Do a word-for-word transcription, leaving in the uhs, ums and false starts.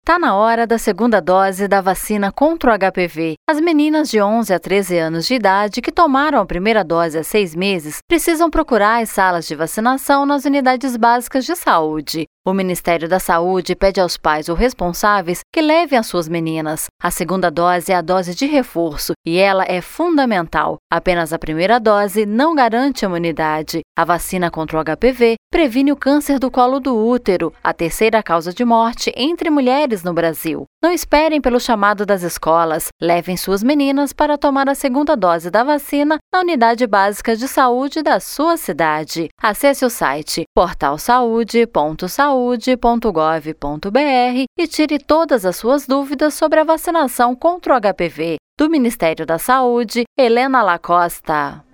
Tá na hora da segunda dose da vacina contra o H P V. As meninas de onze a treze anos de idade que tomaram a primeira dose há seis meses precisam procurar as salas de vacinação nas unidades básicas de saúde. O Ministério da Saúde pede aos pais ou responsáveis que levem as suas meninas. A segunda dose é a dose de reforço e ela é fundamental. Apenas a primeira dose não garante a imunidade. A vacina contra o H P V previne o câncer do colo do útero, a terceira causa de morte entre mulheres no Brasil. Não esperem pelo chamado das escolas. Levem suas meninas para tomar a segunda dose da vacina na unidade básica de saúde da sua cidade. Acesse o site portal saúde ponto saúde ponto gov ponto br e tire todas as suas dúvidas sobre a vacinação contra o H P V. Do Ministério da Saúde, Helena Lacosta.